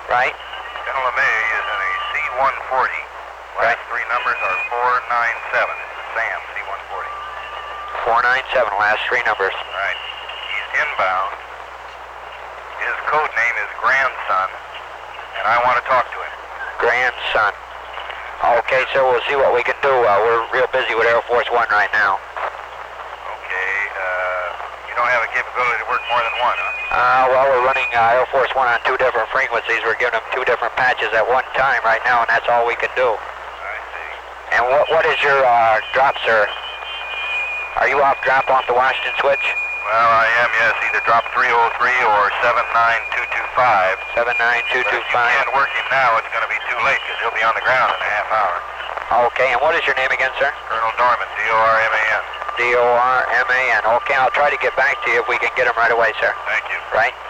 Right. Colonel LeMay is in a C-140. Last three numbers are 497. It's a Sam C-140. 497, last three numbers. Right. He's inbound. His code name is Grandson, and I want to talk to him. Grandson. Okay, sir, we'll see what we can do. We're real busy with Air Force One right now. Okay, you don't have a capability to work more than one, huh? Well, we're running Air Force One on two different frequencies. We're giving them two different patches at one time right now, and that's all we can do. I see. And what is your drop, sir? Are you off drop off the Washington switch? Well, I am, yes. Either drop 303 or 79225. 79225. But if you can't work him now, it's going to be too late because he'll be on the ground in a half hour. Okay, and what is your name again, sir? Colonel Dorman, D-O-R-M-A-N. D-O-R-M-A-N. Okay, I'll try to get back to you if we can get him right away, sir. Thank you. Right?